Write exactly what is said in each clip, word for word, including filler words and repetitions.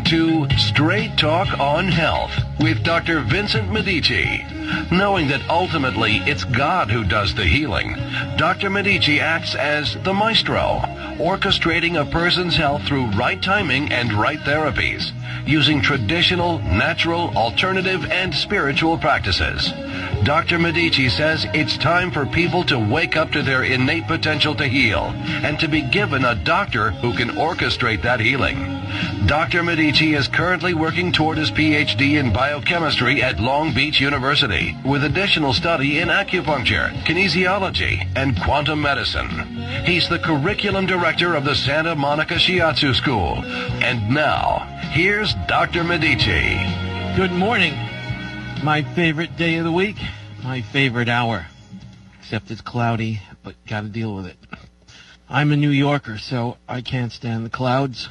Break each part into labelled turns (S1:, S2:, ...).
S1: to Straight Talk on Health with Doctor Vincent Medici. Knowing that ultimately it's God who does the healing, Doctor Medici acts as the maestro, orchestrating a person's health through right timing and right therapies, using traditional, natural, alternative, and spiritual practices. Doctor Medici says it's time for people to wake up to their innate potential to heal and to be given a doctor who can orchestrate that healing. Doctor Medici is currently working toward his P H D in biochemistry at Long Beach University, with additional study in acupuncture, kinesiology, and quantum medicine. He's the curriculum director of the Santa Monica Shiatsu School. And now, here's Doctor Medici.
S2: Good morning. My favorite day of the week, my favorite hour. Except it's cloudy, but gotta deal with it. I'm a New Yorker, so I can't stand the clouds.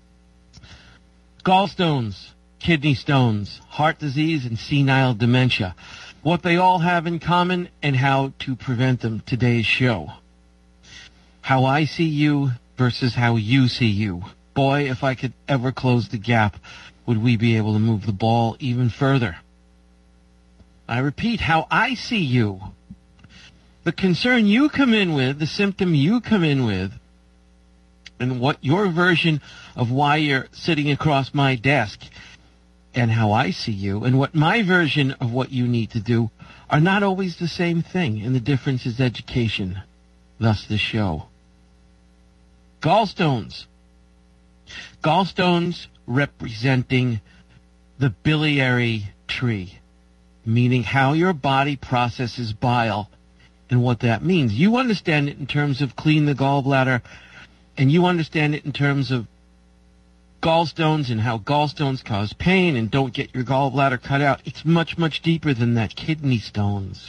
S2: Gallstones, kidney stones, heart disease, and senile dementia. What they all have in common and how to prevent them. Today's show. How I see you versus how you see you. Boy, if I could ever close the gap, would we be able to move the ball even further? I repeat, how I see you. The concern you come in with, the symptom you come in with, and what your version of why you're sitting across my desk and how I see you and what my version of what you need to do are not always the same thing, and the difference is education. Thus the show. Gallstones. Gallstones representing the biliary tree, meaning how your body processes bile and what that means. You understand it in terms of clean the gallbladder, and you understand it in terms of gallstones and how gallstones cause pain and don't get your gallbladder cut out. It's much, much deeper than that. Kidney stones.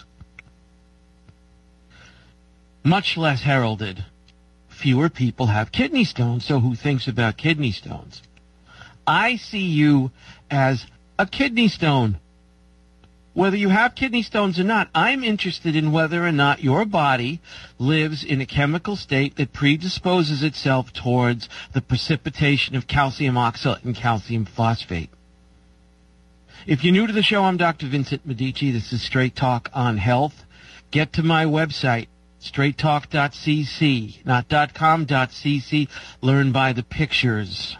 S2: Much less heralded. Fewer people have kidney stones, so who thinks about kidney stones? I see you as a kidney stone. Whether you have kidney stones or not, I'm interested in whether or not your body lives in a chemical state that predisposes itself towards the precipitation of calcium oxalate and calcium phosphate. If you're new to the show, I'm Doctor Vincent Medici. This is Straight Talk on Health. Get to my website, straight talk dot c c, not .com, .cc. Learn by the pictures.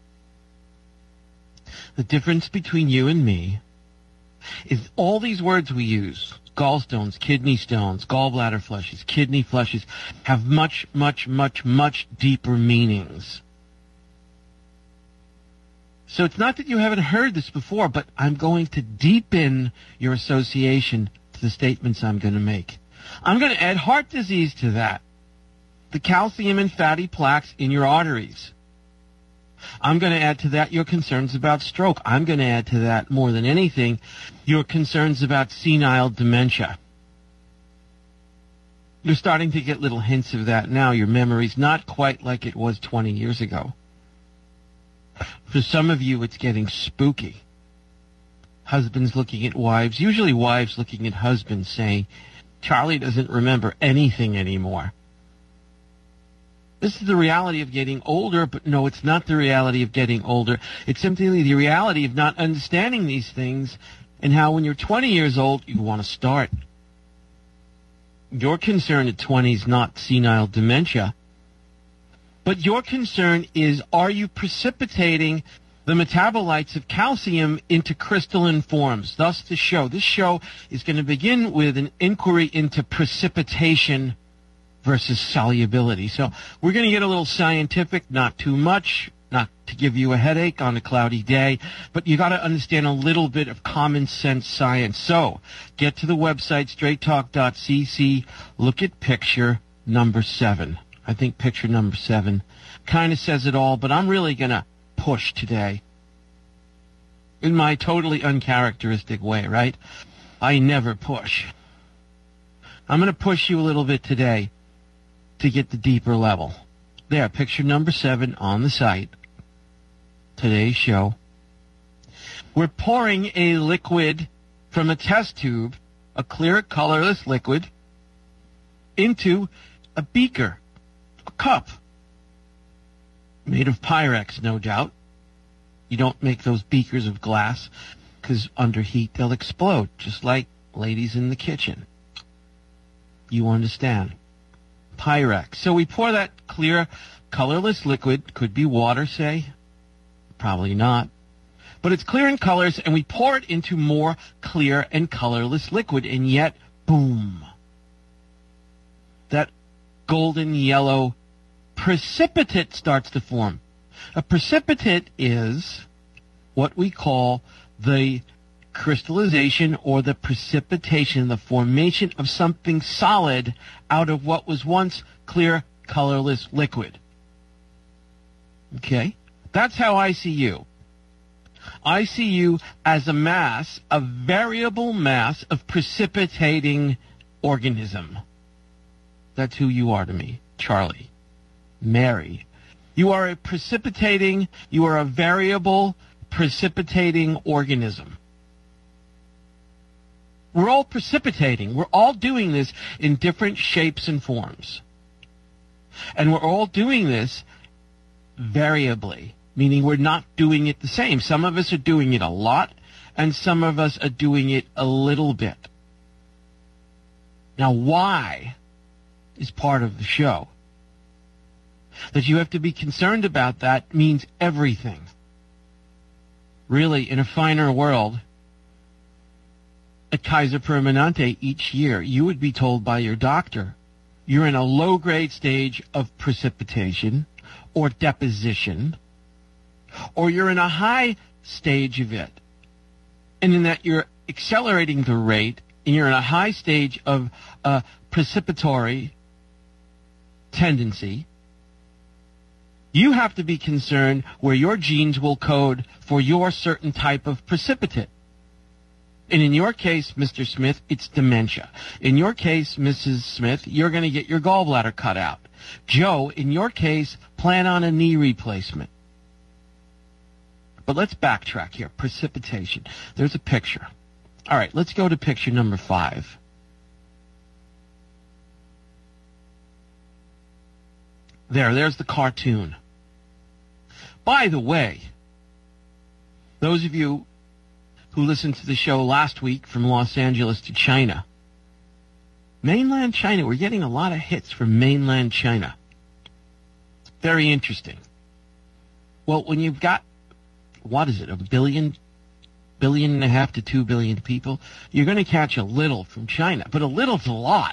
S2: The difference between you and me is all these words we use, gallstones, kidney stones, gallbladder flushes, kidney flushes, have much, much, much, much deeper meanings. So it's not that you haven't heard this before, but I'm going to deepen your association to the statements I'm going to make. I'm going to add heart disease to that, the calcium and fatty plaques in your arteries. I'm going to add to that your concerns about stroke. I'm going to add to that, more than anything, your concerns about senile dementia. You're starting to get little hints of that now. Your memory's not quite like it was twenty years ago. For some of you, it's getting spooky. Husbands looking at wives, usually wives looking at husbands saying, Charlie doesn't remember anything anymore. This is the reality of getting older, but no, it's not the reality of getting older. It's simply the reality of not understanding these things and how when you're twenty years old, you want to start. Your concern at twenty is not senile dementia, but your concern is, are you precipitating the metabolites of calcium into crystalline forms? Thus the show. This show is going to begin with an inquiry into precipitation versus solubility. So we're going to get a little scientific, not too much, not to give you a headache on a cloudy day, but you got to understand a little bit of common sense science. So get to the website, straight talk dot c c, look at picture number seven. I think picture number seven kind of says it all, but I'm really going to push today in my totally uncharacteristic way, right? I never push. I'm going to push you a little bit today to get the deeper level. There, picture number seven on the site. Today's show. We're pouring a liquid from a test tube, a clear, colorless liquid, into a beaker, a cup, made of Pyrex, no doubt. You don't make those beakers of glass because under heat they'll explode, just like ladies in the kitchen. You understand. Pyrex. So we pour that clear, colorless liquid, could be water, say. Probably not. But it's clear in colors, and we pour it into more clear and colorless liquid, and yet, boom. That golden yellow precipitate starts to form. A precipitate is what we call the crystallization or the precipitation, the formation of something solid out of what was once clear, colorless liquid. Okay? That's how I see you. I see you as a mass, a variable mass of precipitating organism. That's who you are to me, Charlie. Mary. You are a precipitating, you are a variable precipitating organism. We're all precipitating. We're all doing this in different shapes and forms. And we're all doing this variably, meaning we're not doing it the same. Some of us are doing it a lot, and some of us are doing it a little bit. Now, why is part of the show. That you have to be concerned about that means everything. Really, in a finer world, at Kaiser Permanente each year, you would be told by your doctor, you're in a low-grade stage of precipitation or deposition, or you're in a high stage of it, and in that you're accelerating the rate, and you're in a high stage of uh, precipitory tendency. You have to be concerned where your genes will code for your certain type of precipitate. And in your case, Mister Smith, it's dementia. In your case, Missus Smith, you're going to get your gallbladder cut out. Joe, in your case, plan on a knee replacement. But let's backtrack here. Precipitation. There's a picture. All right, let's go to picture number five. There, there's the cartoon. By the way, those of you who listened to the show last week from Los Angeles to China, mainland China, we're getting a lot of hits from mainland China. Very interesting. Well, when you've got, what is it, a billion, billion and a half to two billion people, you're going to catch a little from China, but a little's a lot.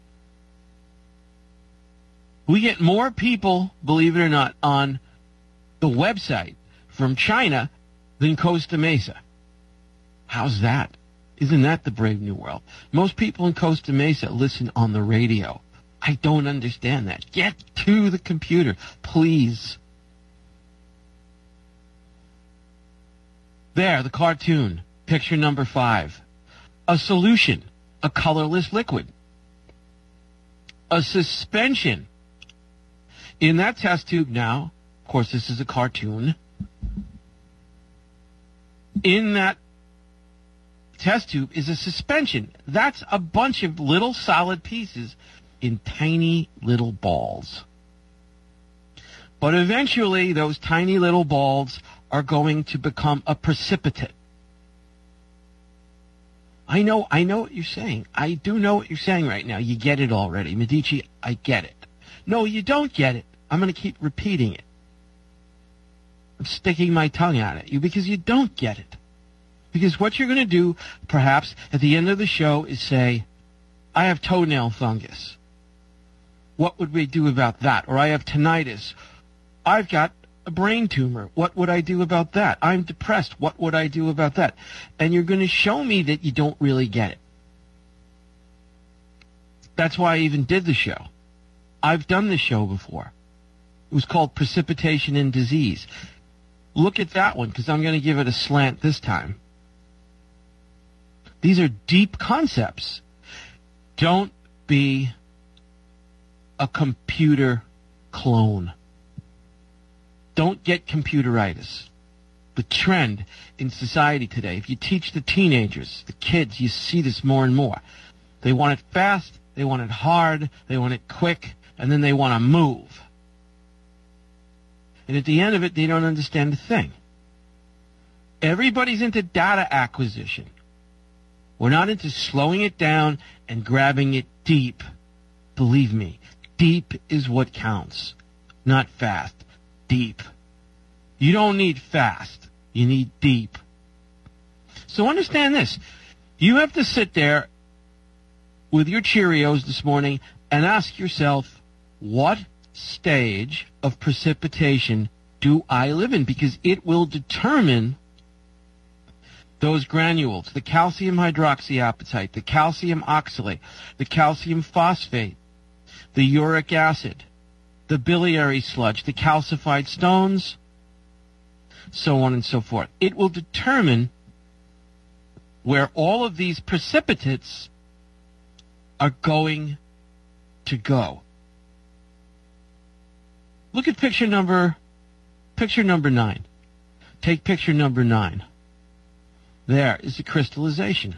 S2: We get more people, believe it or not, on the website from China than Costa Mesa. How's that? Isn't that the brave new world? Most people in Costa Mesa listen on the radio. I don't understand that. Get to the computer, please. There, the cartoon, picture number five. A solution, a colorless liquid. A suspension. In that test tube now, of course this is a cartoon, in that test tube is a suspension. That's a bunch of little solid pieces in tiny little balls. But eventually those tiny little balls are going to become a precipitate. I know, I know what you're saying. I do know what you're saying right now. You get it already. Medici, I get it. No, you don't get it. I'm going to keep repeating it. I'm sticking my tongue out at you because you don't get it. Because what you're going to do, perhaps, at the end of the show is say, I have toenail fungus. What would we do about that? Or I have tinnitus. I've got a brain tumor. What would I do about that? I'm depressed. What would I do about that? And you're going to show me that you don't really get it. That's why I even did the show. I've done this show before. It was called Precipitation and Disease. Look at that one, because I'm going to give it a slant this time. These are deep concepts. Don't be a computer clone. Don't get computeritis. The trend in society today, if you teach the teenagers, the kids, you see this more and more. They want it fast, they want it hard, they want it quick, and then they want to move. And at the end of it, they don't understand a thing. Everybody's into data acquisition. We're not into slowing it down and grabbing it deep. Believe me, deep is what counts. Not fast. Deep. You don't need fast. You need deep. So understand this. You have to sit there with your Cheerios this morning and ask yourself, what stage of precipitation do I live in? Because it will determine those granules, the calcium hydroxyapatite, the calcium oxalate, the calcium phosphate, the uric acid, the biliary sludge, the calcified stones, so on and so forth. It will determine where all of these precipitates are going to go. Look at picture number, picture number nine. Take picture number nine. There is the crystallization.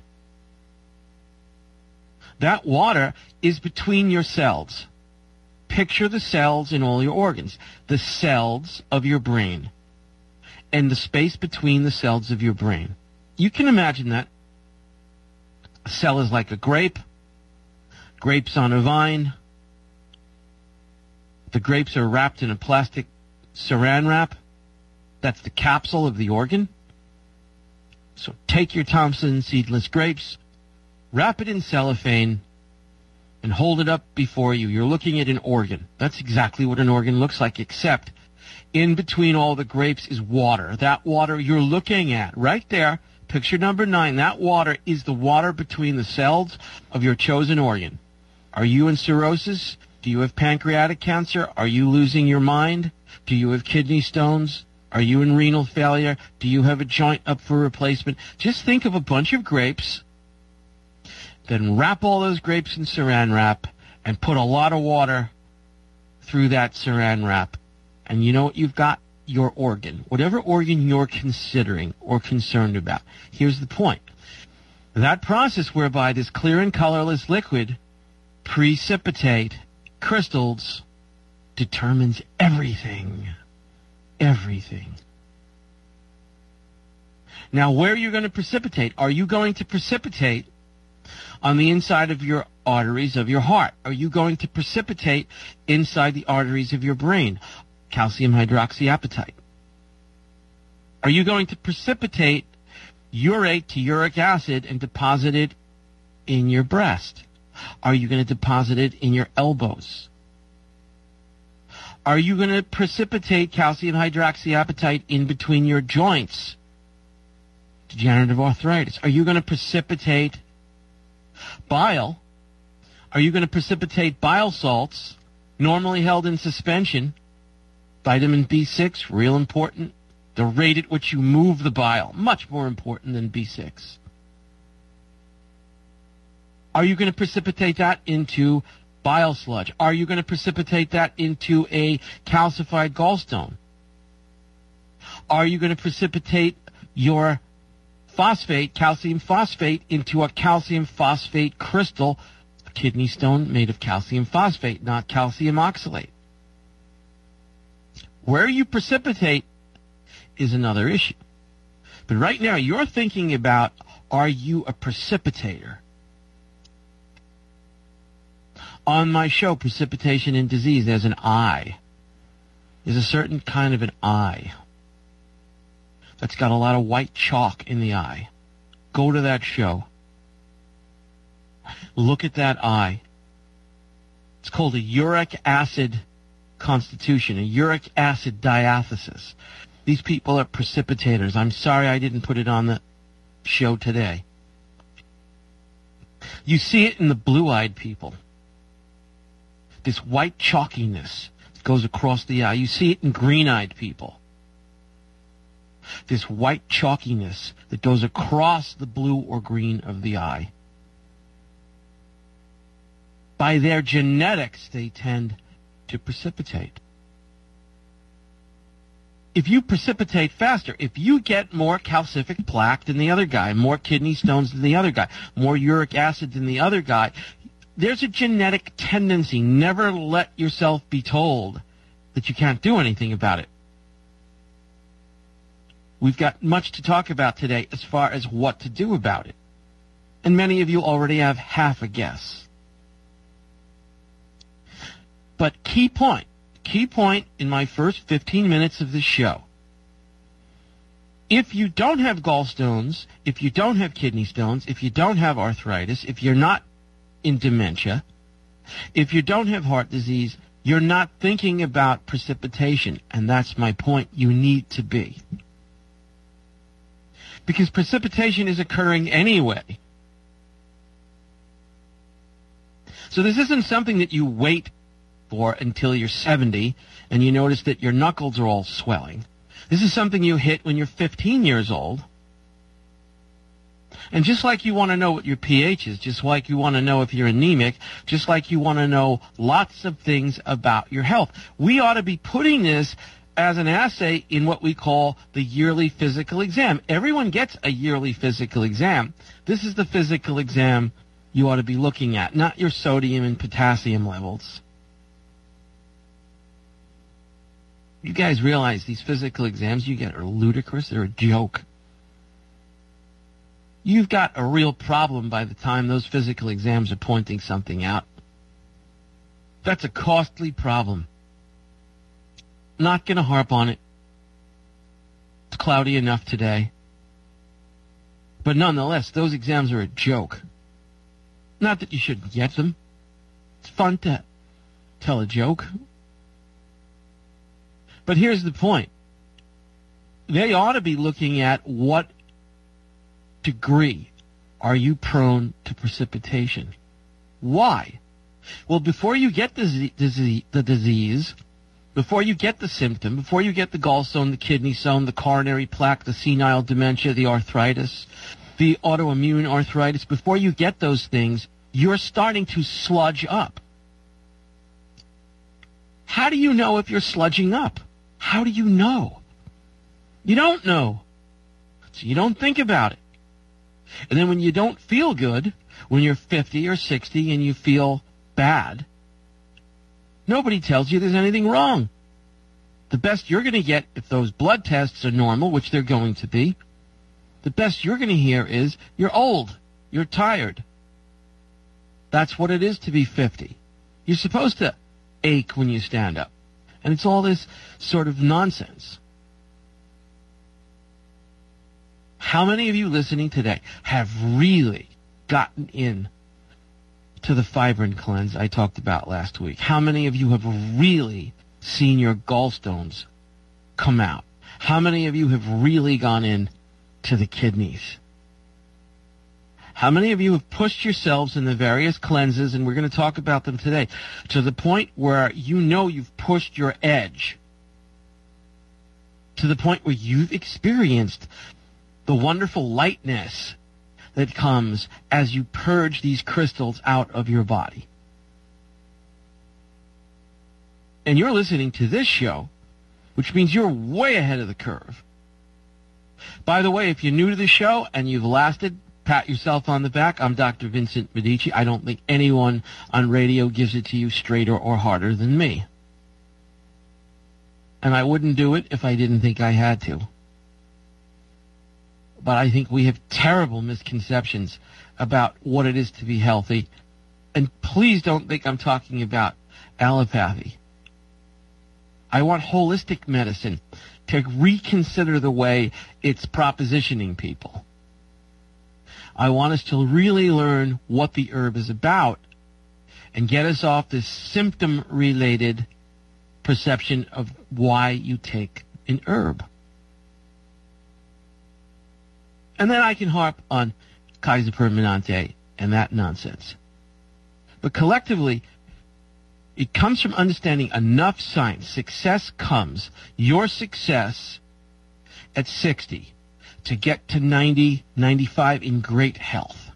S2: That water is between your cells. Picture the cells in all your organs. The cells of your brain. And the space between the cells of your brain. You can imagine that. A cell is like a grape. Grapes on a vine. The grapes are wrapped in a plastic saran wrap. That's the capsule of the organ. So take your Thompson seedless grapes, wrap it in cellophane, and hold it up before you. You're looking at an organ. That's exactly what an organ looks like, except in between all the grapes is water. That water you're looking at right there, picture number nine, that water is the water between the cells of your chosen organ. Are you in cirrhosis? Do you have pancreatic cancer? Are you losing your mind? Do you have kidney stones? Are you in renal failure? Do you have a joint up for replacement? Just think of a bunch of grapes, then wrap all those grapes in saran wrap and put a lot of water through that saran wrap. And you know what you've got? Your organ. Whatever organ you're considering or concerned about. Here's the point. That process whereby this clear and colorless liquid precipitate crystals determines everything. Everything. Now, where are you going to precipitate? Are you going to precipitate on the inside of your arteries of your heart? Are you going to precipitate inside the arteries of your brain? Calcium hydroxyapatite. Are you going to precipitate urate to uric acid and deposit it in your breast? Are you going to deposit it in your elbows? Are you going to precipitate calcium hydroxyapatite in between your joints? Degenerative arthritis. Are you going to precipitate bile? Are you going to precipitate bile salts, normally held in suspension? Vitamin B six, real important. The rate at which you move the bile, much more important than B six. Are you going to precipitate that into bile sludge? Are you going to precipitate that into a calcified gallstone? Are you going to precipitate your phosphate, calcium phosphate, into a calcium phosphate crystal, a kidney stone made of calcium phosphate, not calcium oxalate? Where you precipitate is another issue. But right now, you're thinking about, are you a precipitator? On my show, Precipitation and Disease, there's an eye. There's a certain kind of an eye that's got a lot of white chalk in the eye. Go to that show. Look at that eye. It's called a uric acid constitution, a uric acid diathesis. These people are precipitators. I'm sorry I didn't put it on the show today. You see it in the blue-eyed people. This white chalkiness goes across the eye. You see it in green-eyed people. This white chalkiness that goes across the blue or green of the eye. By their genetics, they tend to precipitate. If you precipitate faster, if you get more calcific plaque than the other guy, more kidney stones than the other guy, more uric acid than the other guy, there's a genetic tendency. Never let yourself be told that you can't do anything about it. We've got much to talk about today as far as what to do about it. And many of you already have half a guess. But key point, key point in my first fifteen minutes of this show. If you don't have gallstones, if you don't have kidney stones, if you don't have arthritis, if you're not in dementia, if you don't have heart disease, you're not thinking about precipitation. And that's my point. You need to be. Because precipitation is occurring anyway. So this isn't something that you wait for until you're seventy and you notice that your knuckles are all swelling. This is something you hit when you're fifteen years old. And just like you want to know what your pH is, just like you want to know if you're anemic, just like you want to know lots of things about your health, we ought to be putting this as an assay in what we call the yearly physical exam. Everyone gets a yearly physical exam. This is the physical exam you ought to be looking at, not your sodium and potassium levels. You guys realize these physical exams you get are ludicrous. They're a joke. You've got a real problem by the time those physical exams are pointing something out. That's a costly problem. Not going to harp on it. It's cloudy enough today. But nonetheless, those exams are a joke. Not that you shouldn't get them. It's fun to tell a joke. But here's the point. They ought to be looking at what degree are you prone to precipitation. Why? Well, before you get the disease, the disease, before you get the symptom, before you get the gallstone, the kidney stone, the coronary plaque, the senile dementia, the arthritis, the autoimmune arthritis, before you get those things, you're starting to sludge up. How do you know if you're sludging up? How do you know? You don't know. So you don't think about it. And then when you don't feel good, when you're fifty or sixty and you feel bad, nobody tells you there's anything wrong. The best you're going to get, if those blood tests are normal, which they're going to be, the best you're going to hear is, you're old, you're tired. That's what it is to be fifty. You're supposed to ache when you stand up. And it's all this sort of nonsense. How many of you listening today have really gotten in to the fibrin cleanse I talked about last week? How many of you have really seen your gallstones come out? How many of you have really gone in to the kidneys? How many of you have pushed yourselves in the various cleanses, and we're going to talk about them today, to the point where you know you've pushed your edge, to the point where you've experienced the wonderful lightness that comes as you purge these crystals out of your body? And you're listening to this show, which means you're way ahead of the curve. By the way, if you're new to the show and you've lasted, pat yourself on the back. I'm Doctor Vincent Medici. I don't think anyone on radio gives it to you straighter or harder than me. And I wouldn't do it if I didn't think I had to. But I think we have terrible misconceptions about what it is to be healthy. And please don't think I'm talking about allopathy. I want holistic medicine to reconsider the way it's propositioning people. I want us to really learn what the herb is about and get us off this symptom-related perception of why you take an herb. And then I can harp on Kaiser Permanente and that nonsense. But collectively, it comes from understanding enough science. Success comes, your success at sixty, to get to ninety, ninety-five in great health.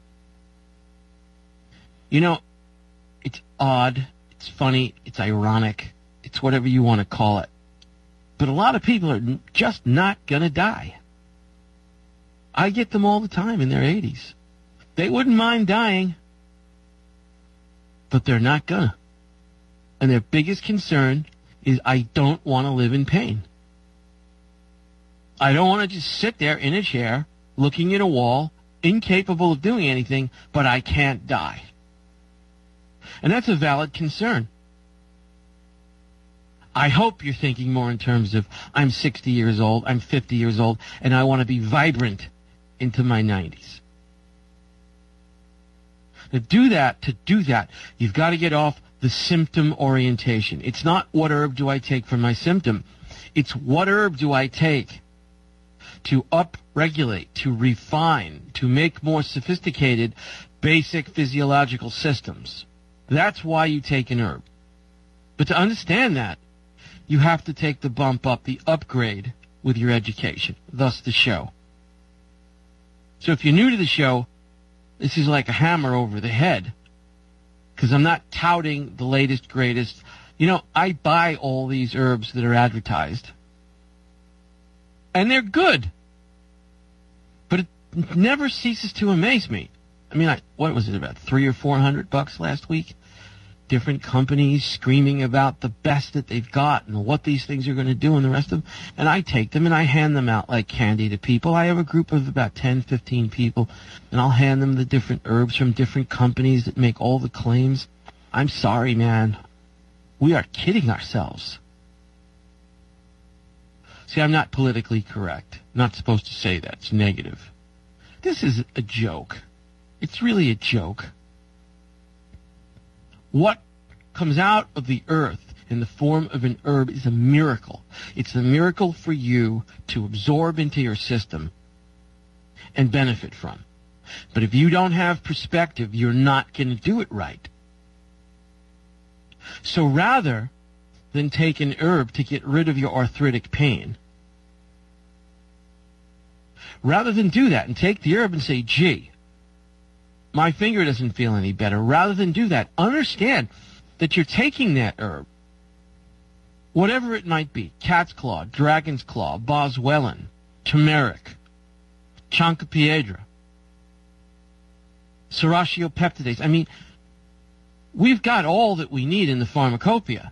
S2: You know, it's odd, it's funny, it's ironic, it's whatever you want to call it. But a lot of people are just not going to die. I get them all the time in their eighties. They wouldn't mind dying, but they're not gonna. And their biggest concern is, I don't want to live in pain. I don't want to just sit there in a chair, looking at a wall, incapable of doing anything, but I can't die. And that's a valid concern. I hope you're thinking more in terms of, I'm sixty years old, I'm fifty years old, and I want to be vibrant into my nineties. To do that, to do that, you've got to get off the symptom orientation. It's not what herb do I take for my symptom. It's what herb do I take to up-regulate, to refine, to make more sophisticated basic physiological systems. That's why you take an herb. But to understand that, you have to take the bump up, the upgrade with your education, thus the show. So if you're new to the show, this is like a hammer over the head, because I'm not touting the latest, greatest. You know, I buy all these herbs that are advertised, and they're good, but it never ceases to amaze me. I mean, I, what was it, about three or four hundred bucks last week? Different companies screaming about the best that they've got and what these things are going to do and the rest of them. And I take them and I hand them out like candy to people. I have a group of about ten, fifteen people, and I'll hand them the different herbs from different companies that make all the claims. I'm sorry, man. We are kidding ourselves. See, I'm not politically correct. I'm not supposed to say that. It's negative. This is a joke. It's really a joke. What comes out of the earth in the form of an herb is a miracle. It's a miracle for you to absorb into your system and benefit from. But if you don't have perspective, you're not going to do it right. So rather than take an herb to get rid of your arthritic pain, rather than do that and take the herb and say, gee, my finger doesn't feel any better. Rather than do that, understand that you're taking that herb, whatever it might be, cat's claw, dragon's claw, boswellia, turmeric, chancropiedra, serratiopeptidase. I mean, we've got all that we need in the pharmacopoeia.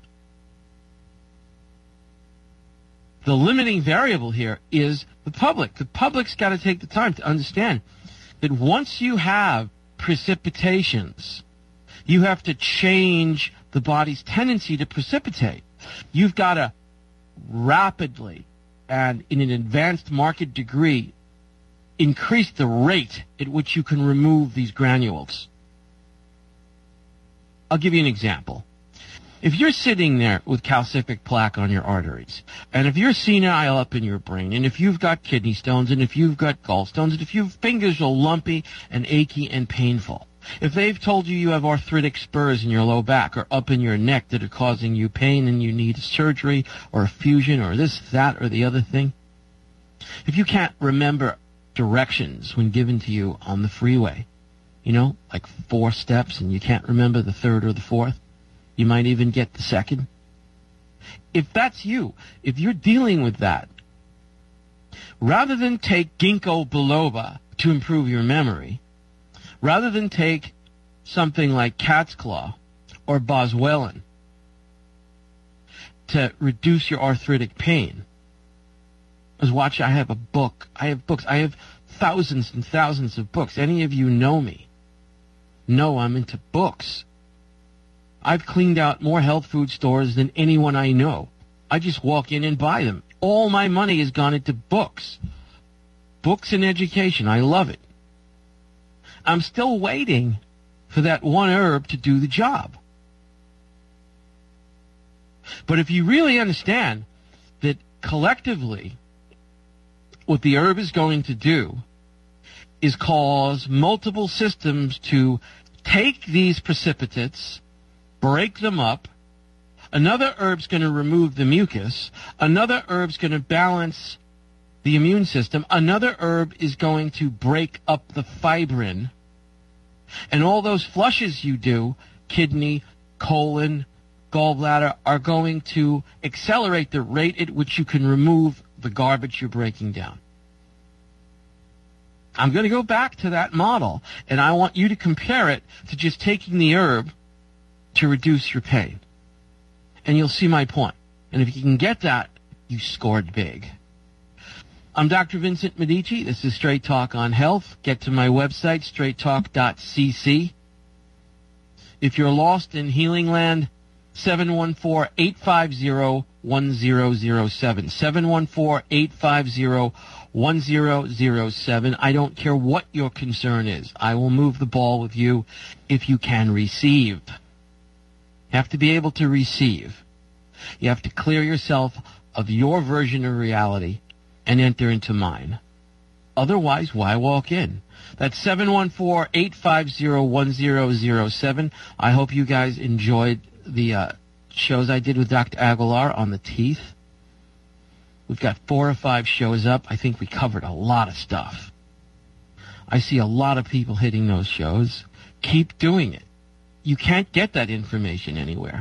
S2: The limiting variable here is the public. The public's got to take the time to understand that once you have precipitations, you have to change the body's tendency to precipitate. You've got to rapidly and in an advanced market degree increase the rate at which you can remove these granules. I'll give you an example. If you're sitting there with calcific plaque on your arteries, and if you're senile up in your brain, and if you've got kidney stones, and if you've got gallstones, and if your fingers are lumpy and achy and painful, if they've told you you have arthritic spurs in your low back or up in your neck that are causing you pain and you need surgery or a fusion or this, that, or the other thing, if you can't remember directions when given to you on the freeway, you know, like four steps, and you can't remember the third or the fourth, you might even get the second. If that's you, if you're dealing with that, rather than take ginkgo biloba to improve your memory, rather than take something like cat's claw or boswellia to reduce your arthritic pain, as watch, I have a book. I have books. I have thousands and thousands of books. Any of you know me know I'm into books. I've cleaned out more health food stores than anyone I know. I just walk in and buy them. All my money has gone into books. Books and education. I love it. I'm still waiting for that one herb to do the job. But if you really understand that collectively what the herb is going to do is cause multiple systems to take these precipitates, break them up. Another herb's going to remove the mucus. Another herb's going to balance the immune system. Another herb is going to break up the fibrin. And all those flushes you do, kidney, colon, gallbladder, are going to accelerate the rate at which you can remove the garbage you're breaking down. I'm going to go back to that model, and I want you to compare it to just taking the herb to reduce your pain. And you'll see my point. And if you can get that, you scored big. I'm Doctor Vincent Medici. This is Straight Talk on Health. Get to my website, straight talk dot c c. If you're lost in Healing Land, seven one four, eight five zero, one zero zero seven. seven one four, eight five zero, one zero zero seven. I don't care what your concern is. I will move the ball with you if you can receive. You have to be able to receive. You have to clear yourself of your version of reality and enter into mine. Otherwise, why walk in? That's seven one four, eight five zero, one zero zero seven. I hope you guys enjoyed the uh, shows I did with Doctor Aguilar on the teeth. We've got four or five shows up. I think we covered a lot of stuff. I see a lot of people hitting those shows. Keep doing it. You can't get that information anywhere.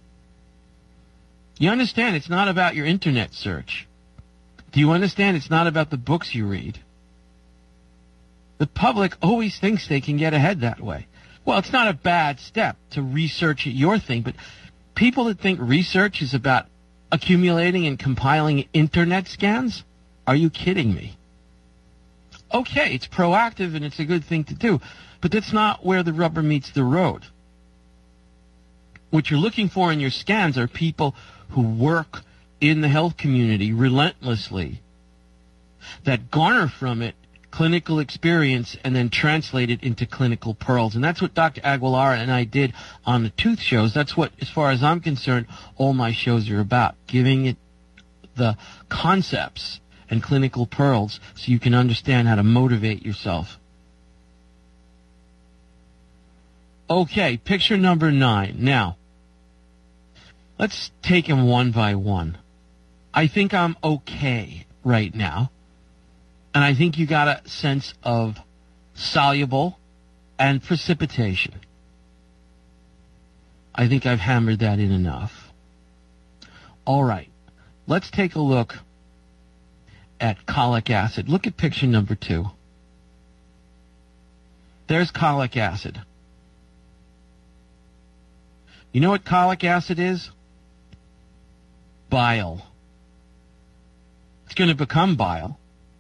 S2: You understand it's not about your internet search. Do you understand it's not about the books you read? The public always thinks they can get ahead that way. Well, it's not a bad step to research your thing, but people that think research is about accumulating and compiling internet scans? Are you kidding me? Okay, it's proactive and it's a good thing to do, but that's not where the rubber meets the road. What you're looking for in your scans are people who work in the health community relentlessly, that garner from it clinical experience and then translate it into clinical pearls. And that's what Doctor Aguilar and I did on the tooth shows. That's what, as far as I'm concerned, all my shows are about, giving it the concepts and clinical pearls so you can understand how to motivate yourself. Okay, picture number nine. Now, let's take them one by one. I think I'm okay right now. And I think you got a sense of soluble and precipitation. I think I've hammered that in enough. All right. Let's take a look at colic acid. Look at picture number two. There's colic acid. You know what colic acid is? Bile. It's going to become bile.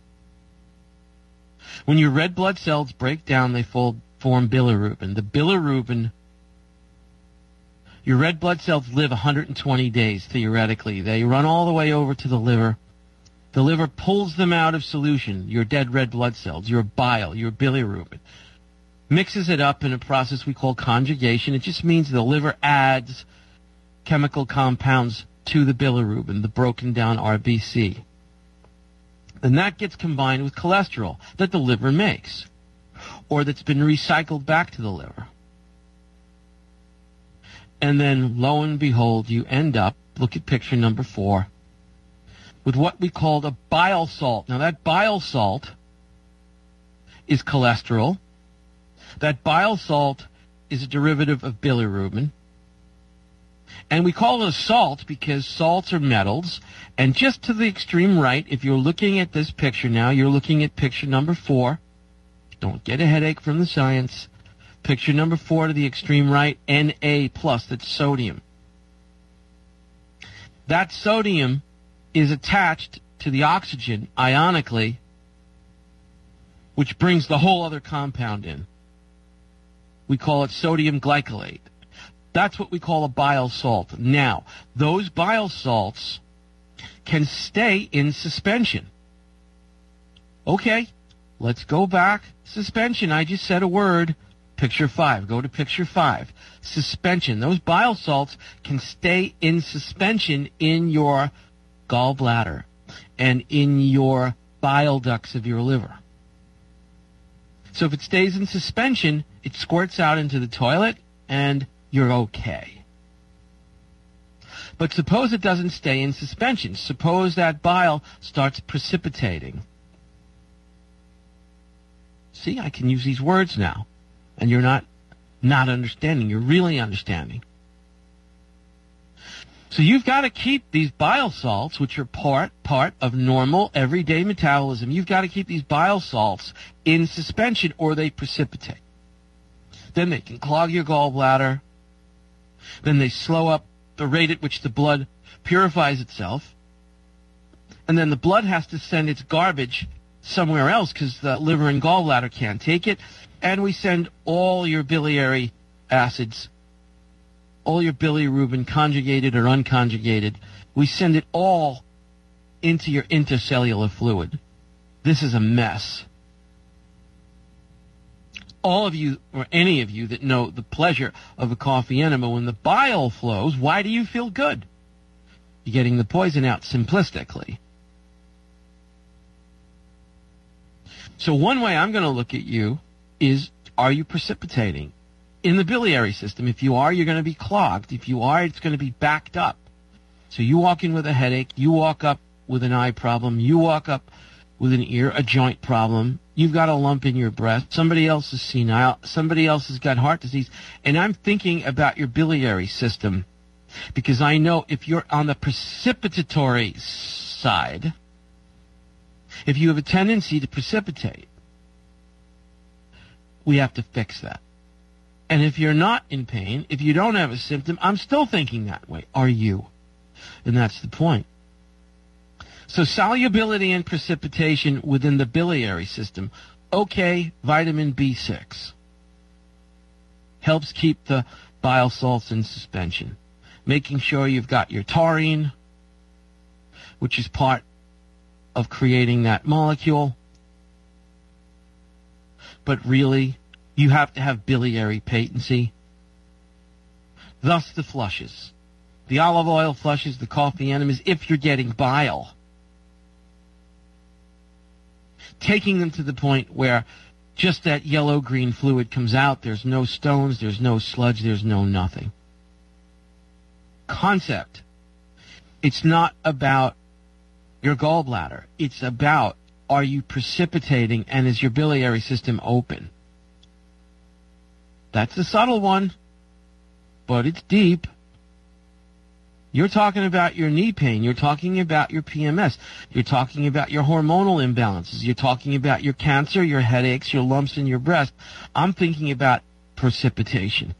S2: When your red blood cells break down, they form bilirubin. The bilirubin, your red blood cells live one hundred twenty days, theoretically. They run all the way over to the liver. The liver pulls them out of solution, your dead red blood cells, your bile, your bilirubin, mixes it up in a process we call conjugation. It just means the liver adds chemical compounds to the bilirubin, the broken down R B C. And that gets combined with cholesterol that the liver makes, or that's been recycled back to the liver. And then, lo and behold, you end up, look at picture number four, with what we call a bile salt. Now, that bile salt is cholesterol. That bile salt is a derivative of bilirubin. And we call it a salt because salts are metals. And just to the extreme right, if you're looking at this picture now, you're looking at picture number four. Don't get a headache from the science. Picture number four to the extreme right, Na plus, that's sodium. That sodium is attached to the oxygen ionically, which brings the whole other compound in. We call it sodium glycolate. That's what we call a bile salt. Now, those bile salts can stay in suspension. Okay, let's go back. Suspension, I just said a word. Picture five. Go to picture five. Suspension. Those bile salts can stay in suspension in your gallbladder and in your bile ducts of your liver. So if it stays in suspension, it squirts out into the toilet and you're okay. But suppose it doesn't stay in suspension. Suppose that bile starts precipitating. See, I can use these words now. And you're not not understanding. You're really understanding. So you've got to keep these bile salts, which are part, part of normal everyday metabolism. You've got to keep these bile salts in suspension or they precipitate. Then they can clog your gallbladder. Then they slow up the rate at which the blood purifies itself. and then the blood has to send its garbage somewhere else because the liver and gallbladder can't take it, and we send all your biliary acids, all your bilirubin, conjugated or unconjugated, we send it all into your intercellular fluid. This is a mess. All of you, or any of you that know the pleasure of a coffee enema, when the bile flows, why do you feel good? You're getting the poison out simplistically. So one way I'm going to look at you is, are you precipitating in the biliary system? If you are, you're going to be clogged. If you are, it's going to be backed up. So you walk in with a headache, you walk up with an eye problem, you walk up with an ear, a joint problem, you've got a lump in your breast, somebody else is senile, somebody else has got heart disease, and I'm thinking about your biliary system because I know if you're on the precipitatory side, if you have a tendency to precipitate, we have to fix that. And if you're not in pain, if you don't have a symptom, I'm still thinking that way. Are you? And that's the point. So solubility and precipitation within the biliary system. Okay, vitamin B six. Helps keep the bile salts in suspension. Making sure you've got your taurine, which is part of creating that molecule. But really, you have to have biliary patency. Thus the flushes. The olive oil flushes, the coffee enemas, if you're getting bile. Taking them to the point where just that yellow-green fluid comes out. There's no stones, there's no sludge, there's no nothing. Concept. It's not about your gallbladder. It's about, are you precipitating and is your biliary system open? That's a subtle one, but it's deep. You're talking about your knee pain. You're talking about your P M S. You're talking about your hormonal imbalances. You're talking about your cancer, your headaches, your lumps in your breast. I'm thinking about precipitation.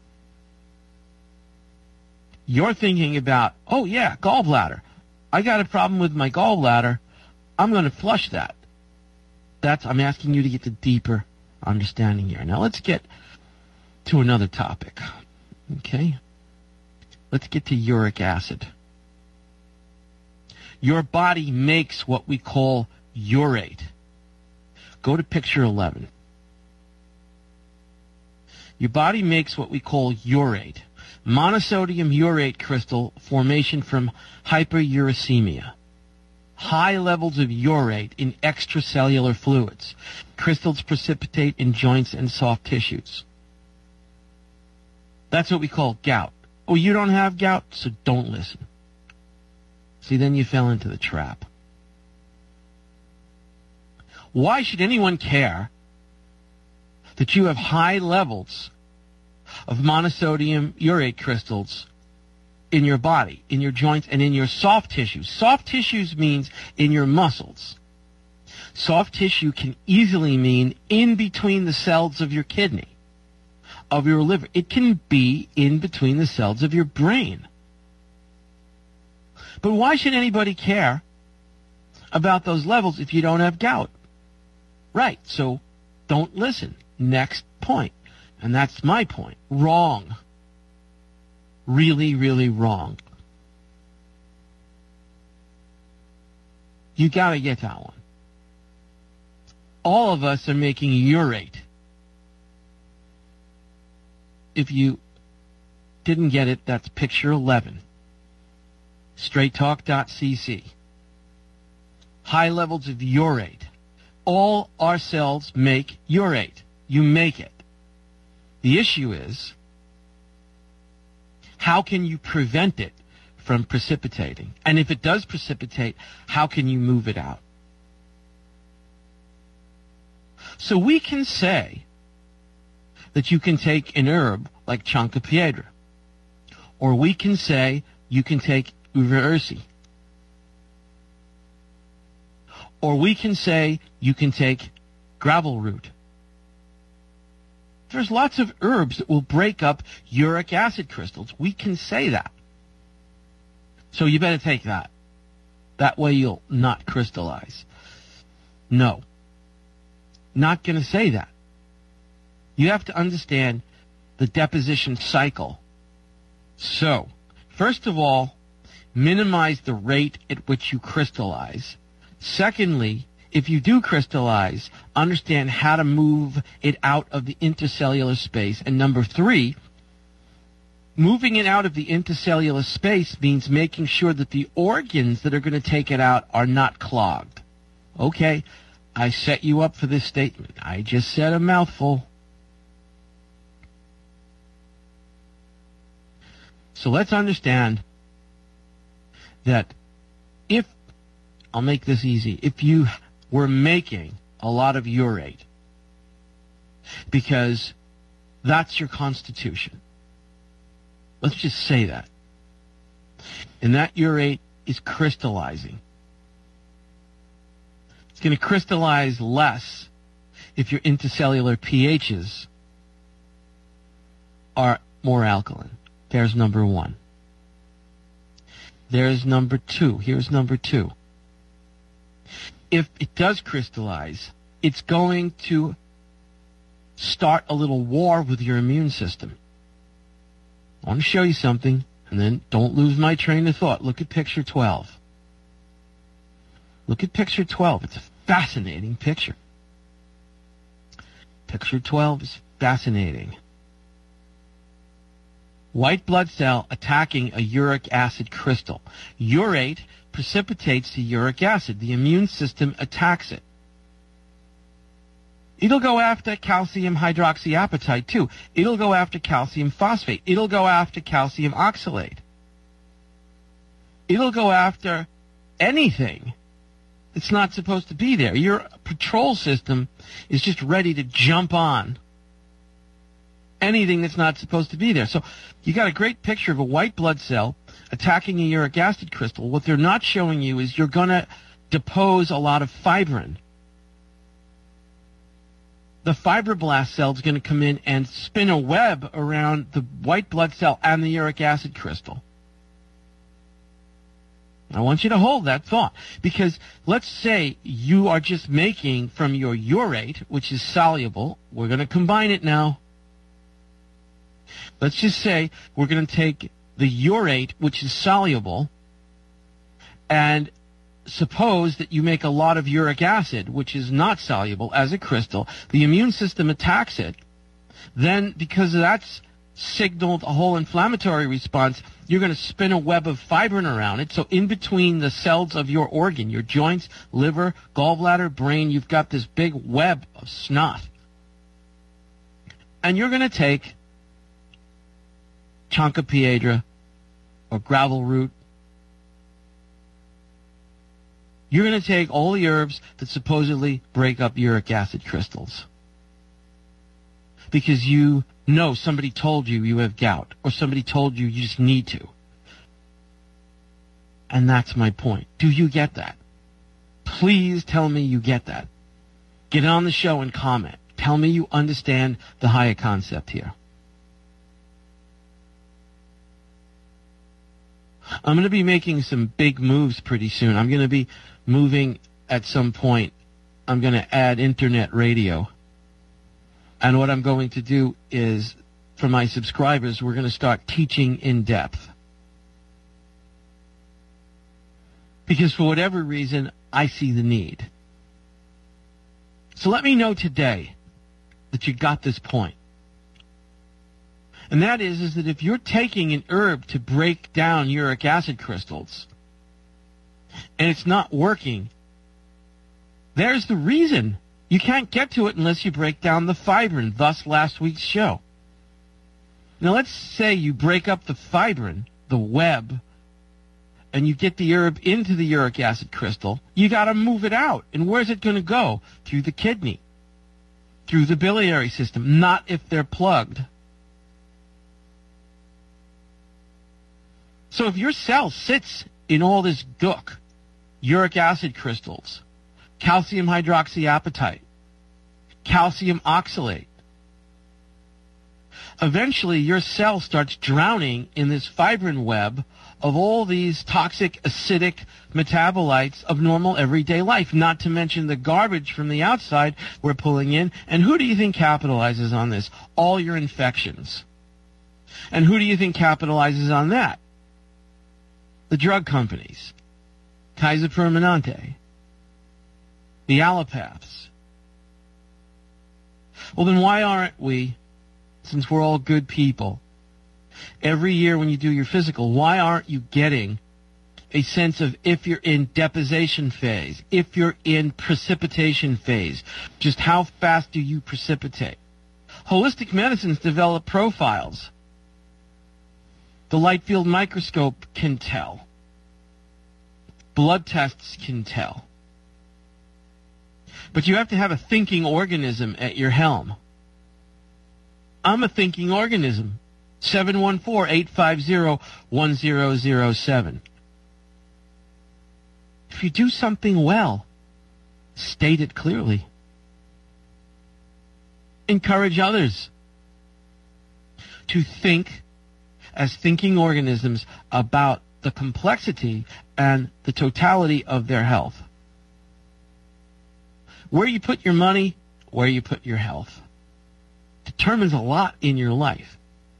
S2: You're thinking about, oh yeah, gallbladder. I got a problem with my gallbladder. I'm going to flush that. That's, I'm asking you to get the deeper understanding here. Now let's get to another topic. Okay? Let's get to uric acid. Your body makes what we call urate. Go to picture eleven. Your body makes what we call urate. Monosodium urate crystal formation from hyperuricemia. High levels of urate in extracellular fluids. Crystals precipitate in joints and soft tissues. That's what we call gout. Oh, you don't have gout, so don't listen. See, then you fell into the trap. Why should anyone care that you have high levels of monosodium urate crystals in your body, in your joints, and in your soft tissues? Soft tissues means in your muscles. Soft tissue can easily mean in between the cells of your kidney, of your liver. It can be in between the cells of your brain. But why should anybody care about those levels if you don't have gout? Right, so don't listen. Next point. And that's my point. Wrong. Really, really wrong. You gotta get that one. All of us are making urate. If you didn't get it, that's picture eleven. straight talk dot c c. High levels of urate. All our cells make urate. You make it. The issue is, how can you prevent it from precipitating? And if it does precipitate, how can you move it out? So we can say that you can take an herb like Chancapiedra, or we can say you can take Uva ursi, or we can say you can take gravel root. There's lots of herbs that will break up uric acid crystals. We can say that. So you better take that. That way you'll not crystallize. No. Not going to say that. You have to understand the deposition cycle. So, first of all, minimize the rate at which you crystallize. Secondly, if you do crystallize, understand how to move it out of the intercellular space. And number three, moving it out of the intercellular space means making sure that the organs that are going to take it out are not clogged. Okay, I set you up for this statement. I just said a mouthful. So let's understand that if, I'll make this easy, if you were making a lot of urate, because that's your constitution, let's just say that, and that urate is crystallizing, it's going to crystallize less if your intercellular pHs are more alkaline. There's number one. There's number two. Here's number two. If it does crystallize, it's going to start a little war with your immune system. I want to show you something, and then don't lose my train of thought. Look at picture twelve. Look at picture twelve. It's a fascinating picture. Picture twelve is fascinating. White blood cell attacking a uric acid crystal. Urate precipitates the uric acid. The immune system attacks it. It'll go after calcium hydroxyapatite too. It'll go after calcium phosphate. It'll go after calcium oxalate. It'll go after anything that's not supposed to be there. Your patrol system is just ready to jump on anything that's not supposed to be there. So you got a great picture of a white blood cell attacking a uric acid crystal. What they're not showing you is you're going to depose a lot of fibrin. The fibroblast cell is going to come in and spin a web around the white blood cell and the uric acid crystal. I want you to hold that thought, because let's say you are just making from your urate, which is soluble. We're going to combine it now. Let's just say we're going to take the urate, which is soluble, and suppose that you make a lot of uric acid, which is not soluble, as a crystal. The immune system attacks it. Then, because that's signaled a whole inflammatory response, you're going to spin a web of fibrin around it. So in between the cells of your organ, your joints, liver, gallbladder, brain, you've got this big web of snot. And you're going to take Chancropiedra or gravel root. You're going to take all the herbs that supposedly break up uric acid crystals, because you know somebody told you you have gout, or somebody told you you just need to. And that's my point. Do you get that? Please tell me you get that. Get on the show and comment. Tell me you understand the higher concept here. I'm going to be making some big moves pretty soon. I'm going to be moving at some point. I'm going to add internet radio. And what I'm going to do is, for my subscribers, we're going to start teaching in depth. Because for whatever reason, I see the need. So let me know today that you got this point. And that is, is that if you're taking an herb to break down uric acid crystals, and it's not working, there's the reason. You can't get to it unless you break down the fibrin, thus last week's show. Now let's say you break up the fibrin, the web, and you get the herb into the uric acid crystal. You got to move it out. And where's it going to go? Through the kidney, through the biliary system, not if they're plugged. So if your cell sits in all this gook, uric acid crystals, calcium hydroxyapatite, calcium oxalate, eventually your cell starts drowning in this fibrin web of all these toxic, acidic metabolites of normal everyday life, not to mention the garbage from the outside we're pulling in. And who do you think capitalizes on this? All your infections. And who do you think capitalizes on that? The drug companies. Kaiser Permanente. The allopaths. Well, then why aren't we, since we're all good people, every year when you do your physical, why aren't you getting a sense of if you're in deposition phase, if you're in precipitation phase, just how fast do you precipitate? Holistic medicines develop profiles. The light field microscope can tell. Blood tests can tell. But you have to have a thinking organism at your helm. I'm a thinking organism. seven one four, eight five zero, one zero zero seven. If you do something well, state it clearly. Encourage others to think as thinking organisms about the complexity and the totality of their health. Where you put your money, where you put your health, determines a lot in your life.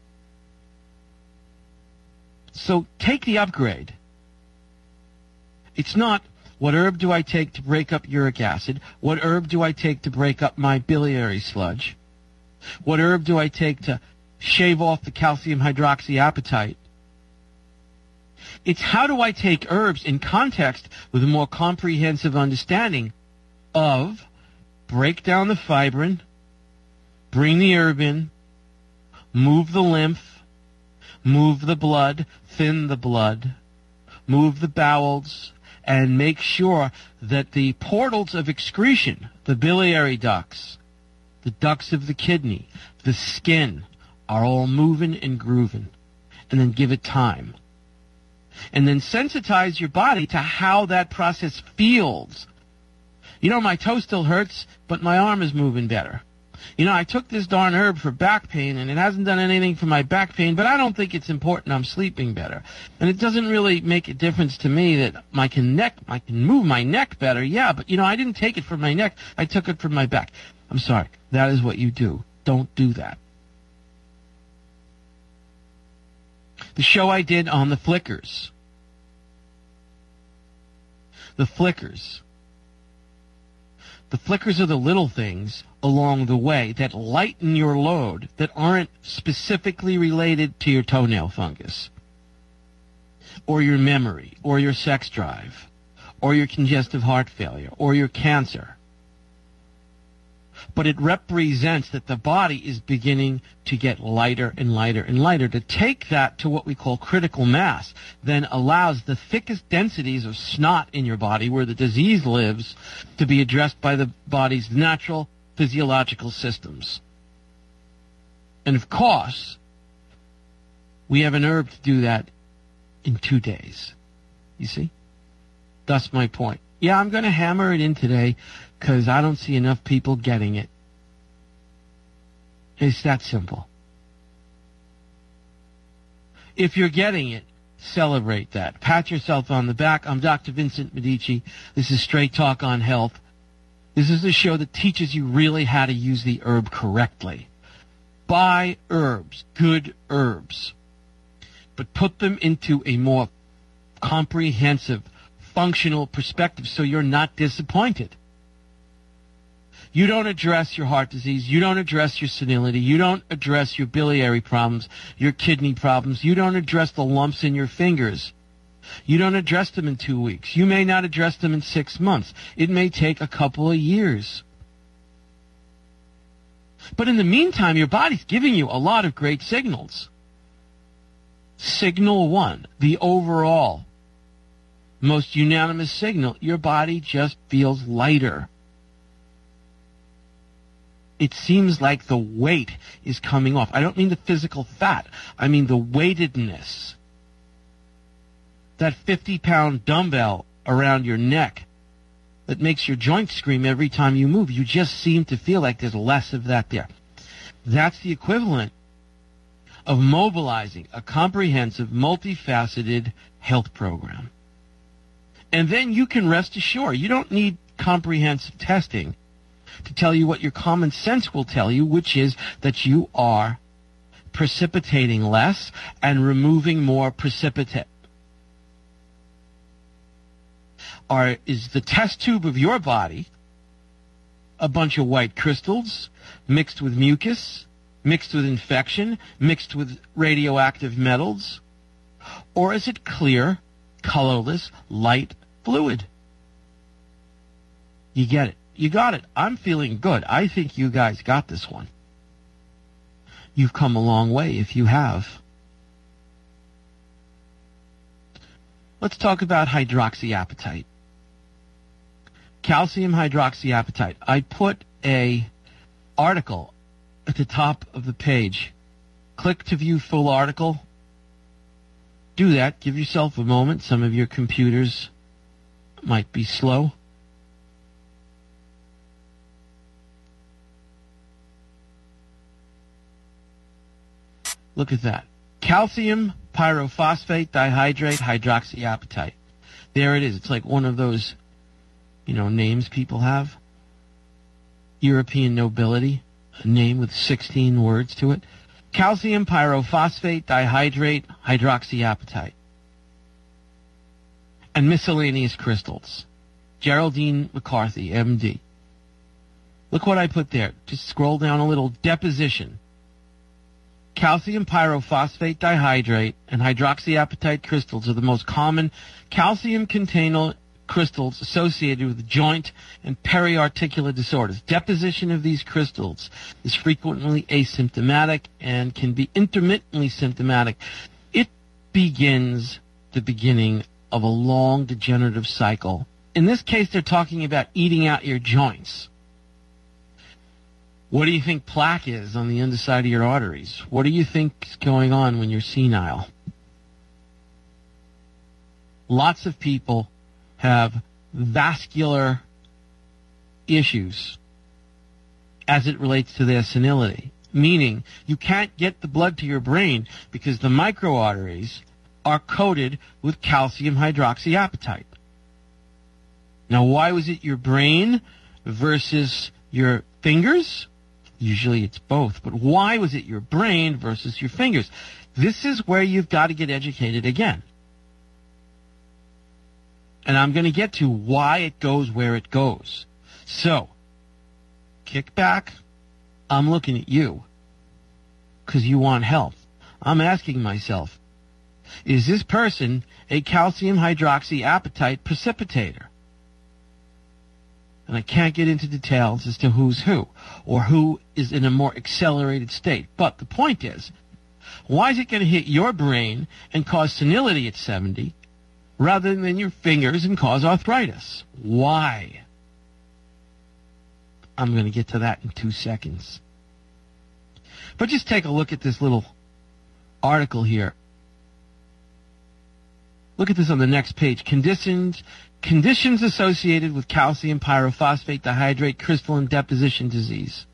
S2: So take the upgrade. It's not, what herb do I take to break up uric acid? What herb do I take to break up my biliary sludge? What herb do I take to shave off the calcium hydroxyapatite? It's how do I take herbs in context with a more comprehensive understanding of break down the fibrin, bring the herb in, move the lymph, move the blood, thin the blood, move the bowels, and make sure that the portals of excretion, the biliary ducts, the ducts of the kidney, the skin, are all moving and grooving. And then give it time. And then sensitize your body to how that process feels. You know, my toe still hurts, but my arm is moving better. You know, I took this darn herb for back pain, and it hasn't done anything for my back pain, but I don't think it's important. I'm sleeping better. And it doesn't really make a difference to me that I can neck, I can move my neck better. Yeah, but, you know, I didn't take it for my neck. I took it for my back. I'm sorry. That is what you do. Don't do that. The show I did on the flickers. The flickers. The flickers are the little things along the way that lighten your load that aren't specifically related to your toenail fungus, or your memory, or your sex drive, or your congestive heart failure, or your cancer. But it represents that the body is beginning to get lighter and lighter and lighter. To take that to what we call critical mass then allows the thickest densities of snot in your body, where the disease lives, to be addressed by the body's natural physiological systems. And of course, we have an herb to do that in two days. You see? That's my point. Yeah, I'm going to hammer it in today because I don't see enough people getting it. It's that simple. If you're getting it, celebrate that. Pat yourself on the back. I'm Doctor Vincent Medici. This is Straight Talk on Health. This is a show that teaches you really how to use the herb correctly. Buy herbs, good herbs, but put them into a more comprehensive, functional perspective so you're not disappointed. You don't address your heart disease. You don't address your senility. You don't address your biliary problems, your kidney problems. You don't address the lumps in your fingers. You don't address them in two weeks. You may not address them in six months. It may take a couple of years. But in the meantime, your body's giving you a lot of great signals. Signal one, the overall most unanimous signal, your body just feels lighter. It seems like the weight is coming off. I don't mean the physical fat. I mean the weightedness. That fifty-pound dumbbell around your neck that makes your joints scream every time you move. You just seem to feel like there's less of that there. That's the equivalent of mobilizing a comprehensive, multifaceted health program. And then you can rest assured, you don't need comprehensive testing to tell you what your common sense will tell you, which is that you are precipitating less and removing more precipitate. Are, is the test tube of your body a bunch of white crystals mixed with mucus, mixed with infection, mixed with radioactive metals? Or is it clear, colorless, light fluid? You get it. You got it. I'm feeling good. I think you guys got this one. You've come a long way if you have. Let's talk about hydroxyapatite. Calcium hydroxyapatite. I put a article at the top of the page. Click to view full article. Do that. Give yourself a moment. Some of your computers might be slow. Look at that. Calcium pyrophosphate dihydrate hydroxyapatite. There it is. It's like one of those, you know, names people have. European nobility. A name with sixteen words to it. Calcium pyrophosphate dihydrate hydroxyapatite. And miscellaneous crystals. Geraldine McCarthy, M D. Look what I put there. Just scroll down a little. Deposition. Calcium pyrophosphate dihydrate and hydroxyapatite crystals are the most common calcium-containing crystals associated with joint and periarticular disorders. Deposition of these crystals is frequently asymptomatic and can be intermittently symptomatic. It begins the beginning of a long degenerative cycle. In this case, they're talking about eating out your joints. What do you think plaque is on the underside of your arteries? What do you think is going on when you're senile? Lots of people have vascular issues as it relates to their senility, meaning you can't get the blood to your brain because the microarteries are coated with calcium hydroxyapatite. Now, why was it your brain versus your fingers? Usually it's both, but why was it your brain versus your fingers? This is where you've got to get educated again. And I'm going to get to why it goes where it goes. So, kick back. I'm looking at you because you want help. I'm asking myself, is this person a calcium hydroxyapatite precipitator? And I can't get into details as to who's who or who is in a more accelerated state. But the point is, why is it going to hit your brain and cause senility at seventy rather than your fingers and cause arthritis? Why? I'm going to get to that in two seconds. But just take a look at this little article here. Look at this on the next page. Conditions conditions associated with calcium pyrophosphate dihydrate crystalline deposition disease.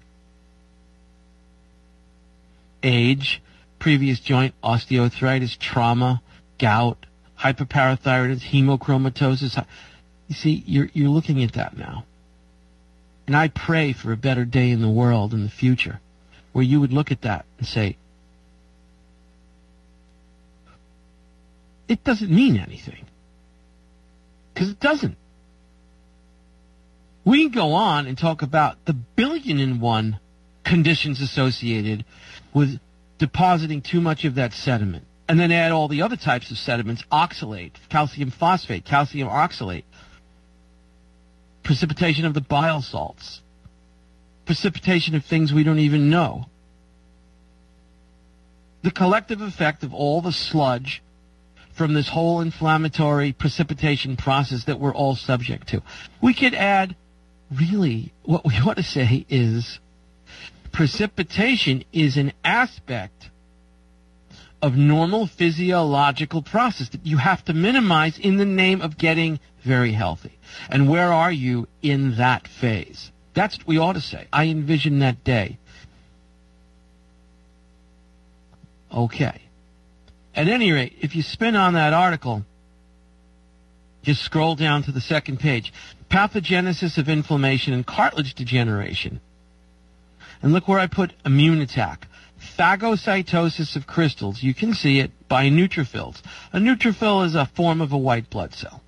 S2: Age, previous joint osteoarthritis, trauma, gout, hyperparathyroidism, hemochromatosis. You see, you're you're looking at that now. And I pray for a better day in the world in the future where you would look at that and say, it doesn't mean anything. Because it doesn't. We can go on and talk about the billion and one conditions associated with depositing too much of that sediment. And then add all the other types of sediments, oxalate, calcium phosphate, calcium oxalate, precipitation of the bile salts, precipitation of things we don't even know. The collective effect of all the sludge from this whole inflammatory precipitation process that we're all subject to. We could add, really, what we want to say is precipitation is an aspect of normal physiological process that you have to minimize in the name of getting very healthy. And where are you in that phase? That's what we ought to say. I envision that day. Okay. At any rate, if you spin on that article, just scroll down to the second page. Pathogenesis of inflammation and cartilage degeneration. And look where I put immune attack. Phagocytosis of crystals. You can see it by neutrophils. A neutrophil is a form of a white blood cell.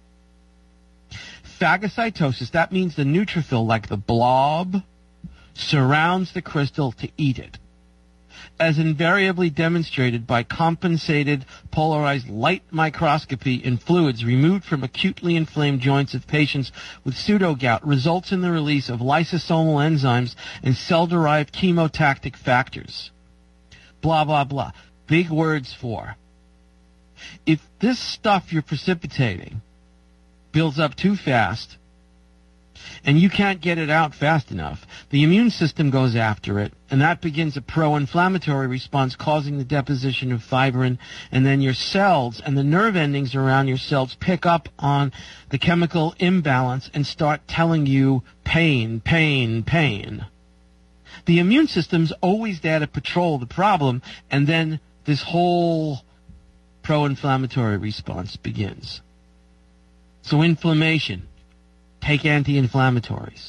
S2: Phagocytosis, that means the neutrophil, like the blob, surrounds the crystal to eat it, as invariably demonstrated by compensated polarized light microscopy in fluids removed from acutely inflamed joints of patients with pseudogout, results in the release of lysosomal enzymes and cell-derived chemotactic factors. Blah, blah, blah. Big words for. If this stuff you're precipitating builds up too fast, and you can't get it out fast enough, the immune system goes after it, and that begins a pro-inflammatory response causing the deposition of fibrin, and then your cells and the nerve endings around your cells pick up on the chemical imbalance and start telling you pain, pain, pain. The immune system's always there to patrol the problem, and then this whole pro-inflammatory response begins. So inflammation. Take anti-inflammatories.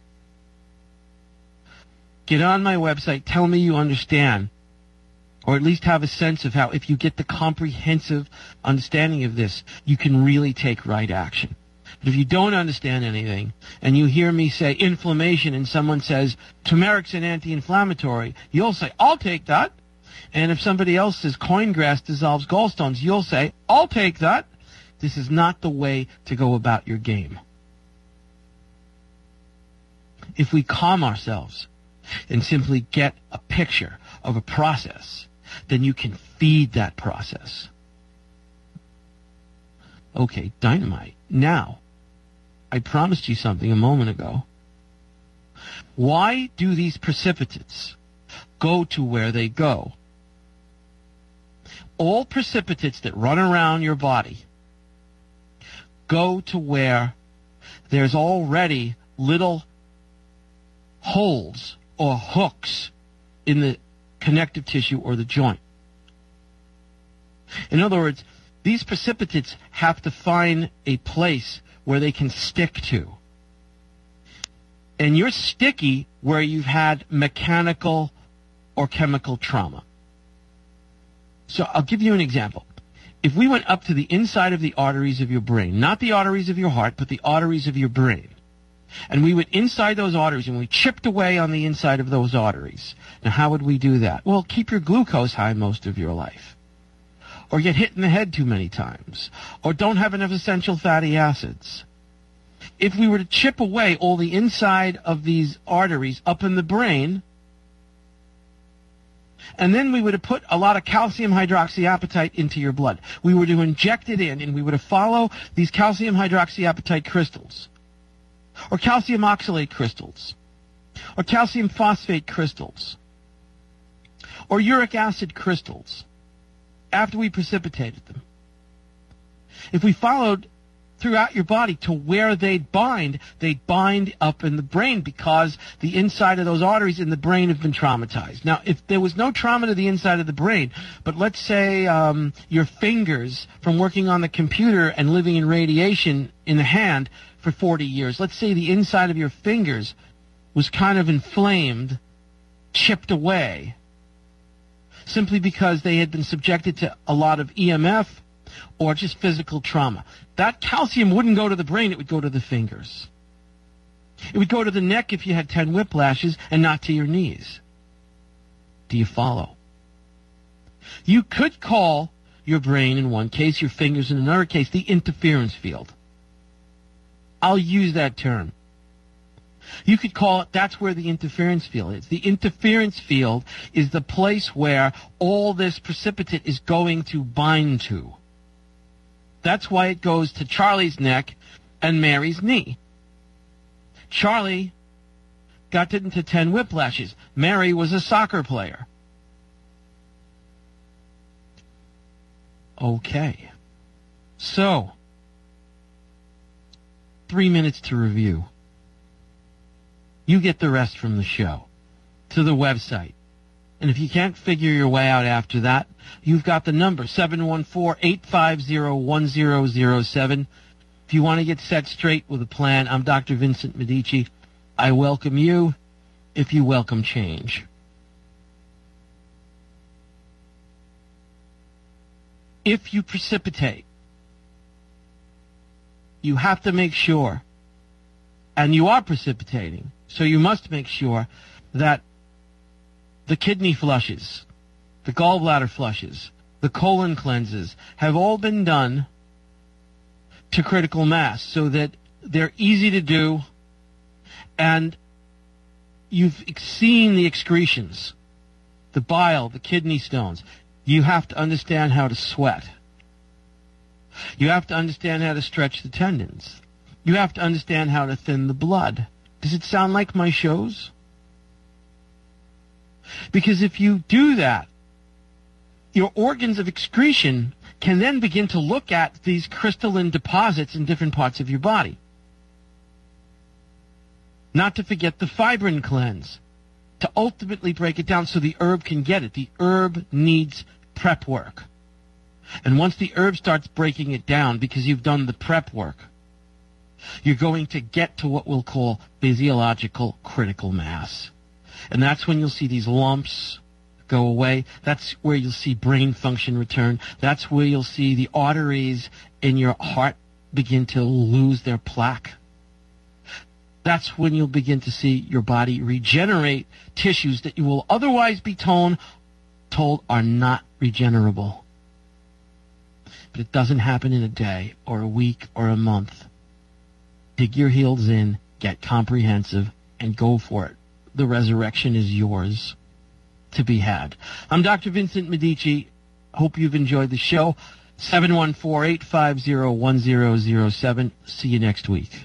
S2: Get on my website. Tell me you understand, or at least have a sense of how, if you get the comprehensive understanding of this, you can really take right action. But if you don't understand anything, and you hear me say inflammation, and someone says turmeric's an anti-inflammatory, you'll say, I'll take that. And if somebody else says coin grass dissolves gallstones, you'll say, I'll take that. This is not the way to go about your game. If we calm ourselves and simply get a picture of a process, then you can feed that process. Okay, dynamite. Now, I promised you something a moment ago. Why do these precipitates go to where they go? All precipitates that run around your body go to where there's already little holes or hooks in the connective tissue or the joint. In other words, these precipitates have to find a place where they can stick to. And you're sticky where you've had mechanical or chemical trauma. So I'll give you an example. If we went up to the inside of the arteries of your brain, not the arteries of your heart, but the arteries of your brain, and we went inside those arteries and we chipped away on the inside of those arteries. Now, how would we do that? Well, keep your glucose high most of your life. Or get hit in the head too many times. Or don't have enough essential fatty acids. If we were to chip away all the inside of these arteries up in the brain, and then we would have put a lot of calcium hydroxyapatite into your blood. We were to inject it in, and we would have followed these calcium hydroxyapatite crystals, or calcium oxalate crystals, or calcium phosphate crystals, or uric acid crystals, after we precipitated them. If we followed throughout your body to where they'd bind, they'd bind up in the brain because the inside of those arteries in the brain have been traumatized. Now, if there was no trauma to the inside of the brain, but let's say um, your fingers from working on the computer and living in radiation in the hand for forty years, let's say the inside of your fingers was kind of inflamed, chipped away, simply because they had been subjected to a lot of E M F or just physical trauma. That calcium wouldn't go to the brain, it would go to the fingers. It would go to the neck if you had ten whiplashes and not to your knees. Do you follow? You could call your brain in one case, your fingers in another case, the interference field. I'll use that term. You could call it, that's where the interference field is. The interference field is the place where all this precipitate is going to bind to. That's why it goes to Charlie's neck and Mary's knee. Charlie got into ten whiplashes. Mary was a soccer player. Okay. So, three minutes to review. You get the rest from the show. To the website. And if you can't figure your way out after that, you've got the number, seven one four, eight five zero, one zero zero seven. If you want to get set straight with a plan, I'm Doctor Vincent Medici. I welcome you if you welcome change. If you precipitate, you have to make sure, and you are precipitating, so you must make sure that the kidney flushes, the gallbladder flushes, the colon cleanses have all been done to critical mass so that they're easy to do and you've seen the excretions, the bile, the kidney stones. You have to understand how to sweat. You have to understand how to stretch the tendons. You have to understand how to thin the blood. Does it sound like my shows? Because if you do that, your organs of excretion can then begin to look at these crystalline deposits in different parts of your body. Not to forget the fibrin cleanse, to ultimately break it down so the herb can get it. The herb needs prep work. And once the herb starts breaking it down, because you've done the prep work, you're going to get to what we'll call physiological critical mass. And that's when you'll see these lumps go away. That's where you'll see brain function return. That's where you'll see the arteries in your heart begin to lose their plaque. That's when you'll begin to see your body regenerate tissues that you will otherwise be told, told are not regenerable. But it doesn't happen in a day or a week or a month. Dig your heels in, get comprehensive, and go for it. The resurrection is yours to be had. I'm Doctor Vincent Medici. Hope you've enjoyed the show. seven one four, eight five zero, one zero zero seven. See you next week.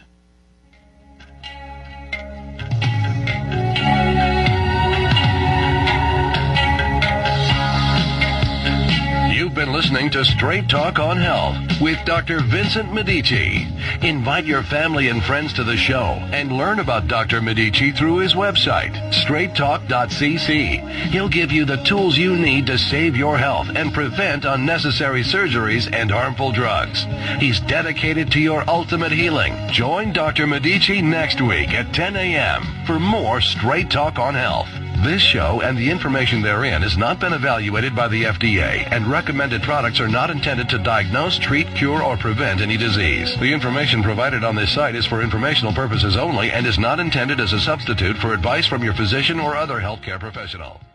S1: You've been listening to Straight Talk on Health with Doctor Vincent Medici. Invite your family and friends to the show and learn about Doctor Medici through his website, straight talk dot c c. He'll give you the tools you need to save your health and prevent unnecessary surgeries and harmful drugs. He's dedicated to your ultimate healing. Join Doctor Medici next week at ten a.m. for more Straight Talk on Health. This show and the information therein has not been evaluated by the F D A, and recommended products are not intended to diagnose, treat, cure, or prevent any disease. The information provided on this site is for informational purposes only and is not intended as a substitute for advice from your physician or other healthcare professional.